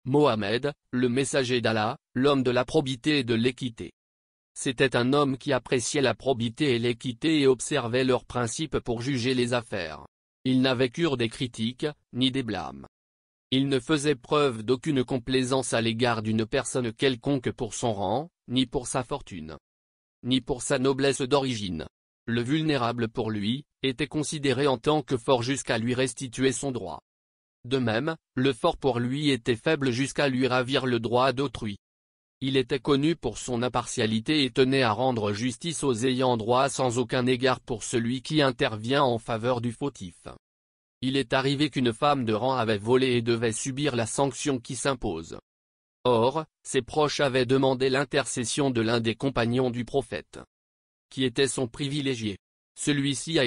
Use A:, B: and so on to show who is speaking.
A: Mohammed, le messager d'Allah, l'homme de la probité et de l'équité. C'était un homme qui appréciait la probité et l'équité et observait leurs principes pour juger les affaires. Il n'avait cure des critiques, ni des blâmes. Il ne faisait preuve d'aucune complaisance à l'égard d'une personne quelconque pour son rang, ni pour sa fortune, ni pour sa noblesse d'origine. Le vulnérable pour lui, était considéré en tant que fort jusqu'à lui restituer son droit. De même, le fort pour lui était faible jusqu'à lui ravir le droit d'autrui. Il était connu pour son impartialité et tenait à rendre justice aux ayants droit sans aucun égard pour celui qui intervient en faveur du fautif. Il est arrivé qu'une femme de rang avait volé et devait subir la sanction qui s'impose. Or, ses proches avaient demandé l'intercession de l'un des compagnons du prophète, qui était son privilégié. Celui-ci a